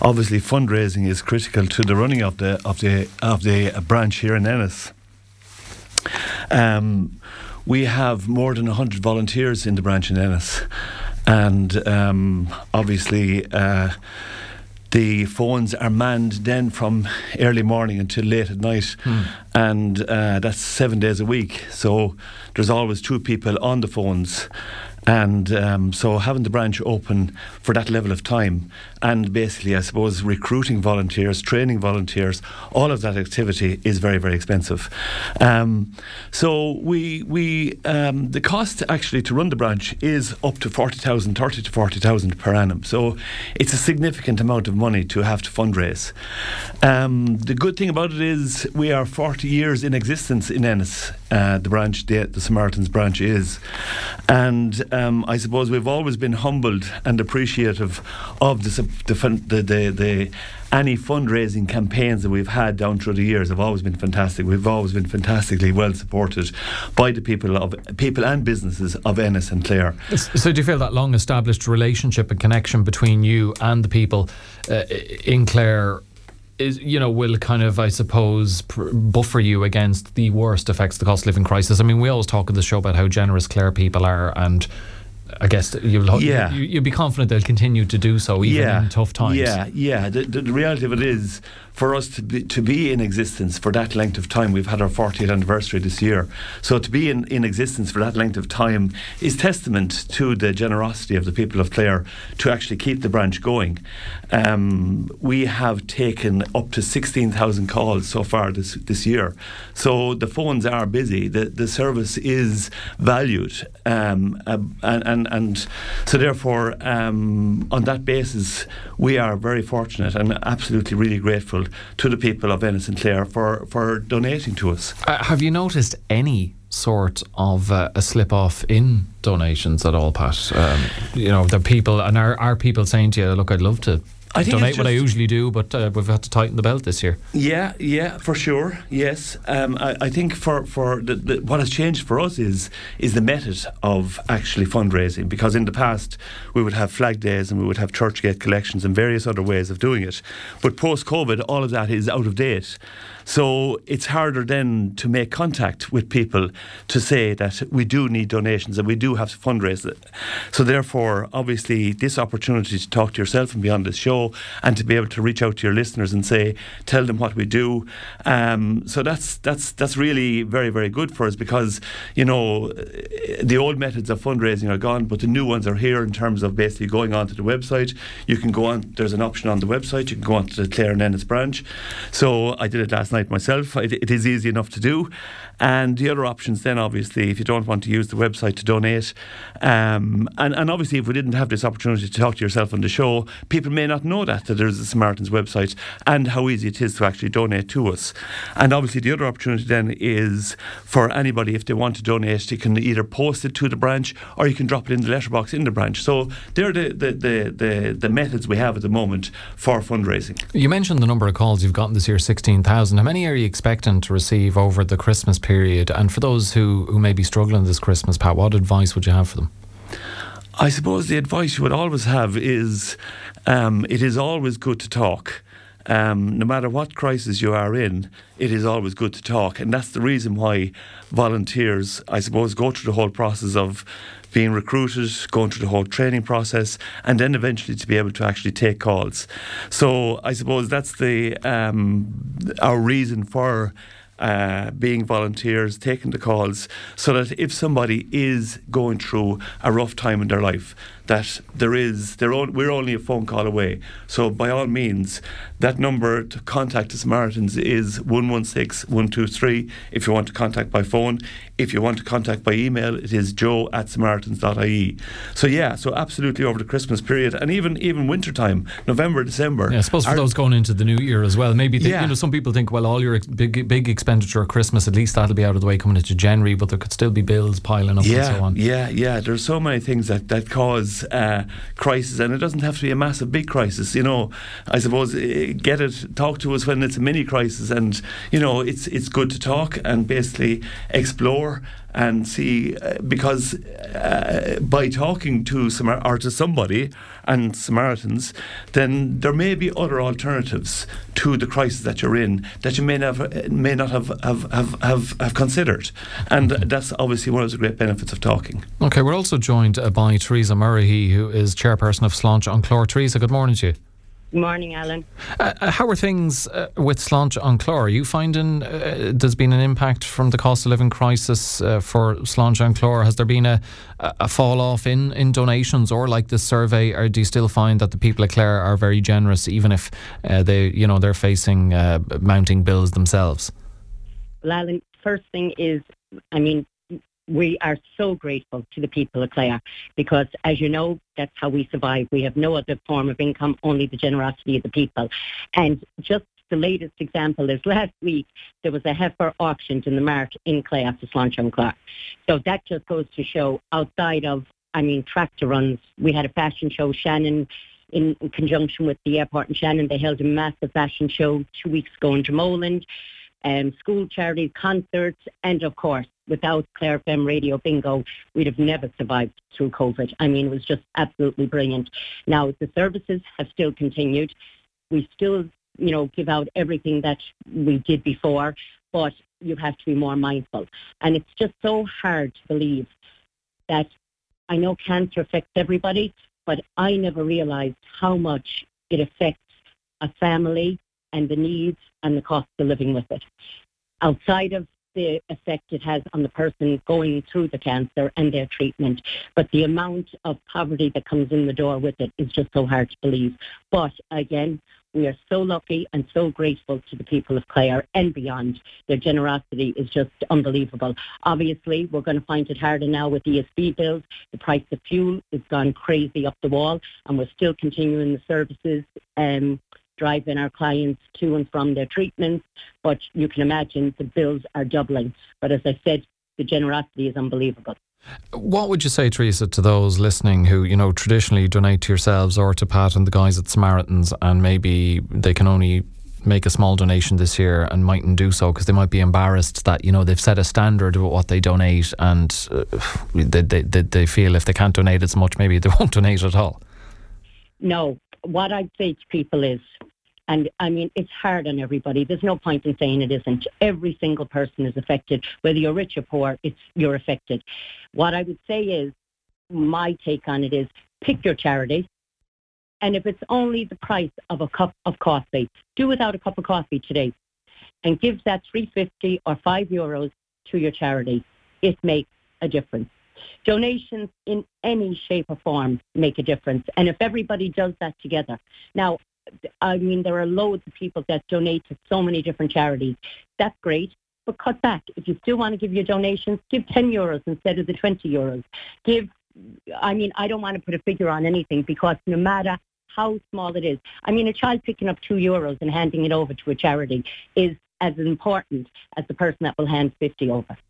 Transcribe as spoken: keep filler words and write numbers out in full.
obviously fundraising is critical to the running of the of the of the branch here in Ennis. Um, we have more than one hundred volunteers in the branch in Ennis, and um, obviously uh, the phones are manned then from early morning until late at night, hmm. and uh, that's seven days a week. So there's always two people on the phones. And um, so having the branch open for that level of time, and basically I suppose recruiting volunteers, training volunteers, all of that activity is very, very expensive. Um, so we we um, the cost actually to run the branch is up to forty thousand, thirty to forty thousand per annum. So it's a significant amount of money to have to fundraise. Um, the good thing about it is we are forty years in existence in Ennis. Uh, the branch, the, the Samaritans branch is, and Um, I suppose we've always been humbled and appreciative of the, the, the, the any fundraising campaigns that we've had down through the years have always been fantastic. We've always been fantastically well supported by the people of people and businesses of Ennis and Clare. So do you feel that long established relationship and connection between you and the people uh, in Clare is, you know, will kind of, I suppose, pr- buffer you against the worst effects of the cost of living crisis? I mean, we always talk in the show about how generous Clare people are, and I guess you'll, yeah. you, you'll be confident they'll continue to do so even yeah. in tough times. Yeah, yeah. The, the, the reality of it is, for us to be, to be in existence for that length of time, we've had our fortieth anniversary this year. So to be in, in existence for that length of time is testament to the generosity of the people of Clare to actually keep the branch going. Um, we have taken up to sixteen thousand calls so far this this year. So the phones are busy. The the service is valued, um, uh, and, and and so therefore, um, on that basis, we are very fortunate and absolutely really grateful to the people of Ennis and Clare for, for donating to us. Uh, have you noticed any sort of uh, a slip off in donations at all, Pat? Um, you know, the people, and are, are people saying to you, look, I'd love to I think donate what I usually do, but uh, we've had to tighten the belt this year? Yeah, yeah, for sure. Yes, um, I, I think for for the, the, what has changed for us is is the method of actually fundraising. Because in the past we would have flag days and we would have churchgate collections and various other ways of doing it. But post COVID, all of that is out of date. So it's harder then to make contact with people to say that we do need donations and we do have to fundraise it. So therefore, obviously, this opportunity to talk to yourself and be on this show and to be able to reach out to your listeners and say, tell them what we do. Um, so that's that's that's really very, very good for us, because, you know, the old methods of fundraising are gone, but the new ones are here in terms of basically going onto the website. You can go on, there's an option on the website, you can go onto the Clare and Ennis branch. So I did it last night myself. It, it is easy enough to do. And the other options then, obviously, if you don't want to use the website to donate, um, and, and obviously if we didn't have this opportunity to talk to yourself on the show, people may not know that, that there's a Samaritans website and how easy it is to actually donate to us. And obviously the other opportunity then is for anybody, if they want to donate, you can either post it to the branch or you can drop it in the letterbox in the branch. So they're the, the, the, the, the methods we have at the moment for fundraising. You mentioned the number of calls you've gotten this year, sixteen thousand. How many are you expecting to receive over the Christmas period? And for those who, who may be struggling this Christmas, Pat, what advice would you have for them? I suppose the advice you would always have is um, it is always good to talk. Um, no matter what crisis you are in, it is always good to talk. And that's the reason why volunteers, I suppose, go through the whole process of being recruited, going through the whole training process, and then eventually to be able to actually take calls. So I suppose that's the um, our reason for Uh, being volunteers, taking the calls, so that if somebody is going through a rough time in their life, that there is, they're on, we're only a phone call away. So by all means, that number to contact the Samaritans is one one six, one two three if you want to contact by phone. If you want to contact by email, it is joe at samaritans dot I E. So yeah, so absolutely over the Christmas period, and even even winter time, November, December. Yeah, I suppose for those going into the new year as well, maybe they, yeah. you know, some people think, well, all your ex- big big expenditure at Christmas, at least that'll be out of the way coming into January, but there could still be bills piling up yeah, and so on. Yeah, yeah, there's so many things that, that cause uh, crisis, and it doesn't have to be a massive big crisis, you know. I suppose uh, get it, talk to us when it's a mini crisis, and you know, it's it's good to talk and basically explore and see, uh, because uh, by talking to some or to somebody and Samaritans, then there may be other alternatives to the crisis that you're in that you may not may not have have, have, have, have considered. And okay. that's obviously one of the great benefits of talking. Okay, we're also joined uh, by Teresa Murray, who is chairperson of Sláinte an Clár. Teresa, good morning to you. Good morning, Alan. Uh, how are things uh, with Sláinte an Clár? Are you finding uh, there's been an impact from the cost of living crisis uh, for Sláinte an Clár? Has there been a, a fall off in, in donations, or like this survey, or do you still find that the people at Clare are very generous, even if uh, they, you know, they're facing uh, mounting bills themselves? Well, Alan, first thing is, I mean, we are so grateful to the people of Clare because, as you know, that's how we survive. We have no other form of income, only the generosity of the people. And just the latest example is last week there was a heifer auctioned in the mart in Clare for Sláinte an Clár. So that just goes to show, outside of, I mean, tractor runs, we had a fashion show, Shannon, in, in conjunction with the airport in Shannon. They held a massive fashion show two weeks ago in Dromoland. Um, school charities, concerts, and of course, without Clare F M Radio Bingo, we'd have never survived through COVID. I mean, it was just absolutely brilliant. Now, the services have still continued. We still, you know, give out everything that we did before, but you have to be more mindful. And it's just so hard to believe that, I know cancer affects everybody, but I never realised how much it affects a family and the needs and the cost of living with it. Outside of the effect it has on the person going through the cancer and their treatment, but the amount of poverty that comes in the door with it is just so hard to believe. But again, we are so lucky and so grateful to the people of Clare and beyond. Their generosity is just unbelievable. Obviously, we're going to find it harder now with E S B bills. The price of fuel has gone crazy up the wall, and we're still continuing the services, um, driving our clients to and from their treatments. But you can imagine the bills are doubling. But as I said, the generosity is unbelievable. What would you say, Teresa, to those listening who, you know, traditionally donate to yourselves or to Pat and the guys at Samaritans, and maybe they can only make a small donation this year and mightn't do so because they might be embarrassed that, you know, they've set a standard of what they donate, and uh, they, they, they feel if they can't donate as much, maybe they won't donate at all? No. What I'd say to people is, and I mean, it's hard on everybody. There's no point in saying it isn't. Every single person is affected. Whether you're rich or poor, it's you're affected. What I would say is, my take on it is, pick your charity. And if it's only the price of a cup of coffee, do without a cup of coffee today and give that three fifty or five euros to your charity. It makes a difference. Donations in any shape or form make a difference. And if everybody does that together. Now, I mean, there are loads of people that donate to so many different charities. That's great, but cut back. If you still want to give your donations, give ten euros instead of the twenty euros. Give, I mean, I don't want to put a figure on anything because no matter how small it is, I mean, a child picking up two euros and handing it over to a charity is as important as the person that will hand fifty over.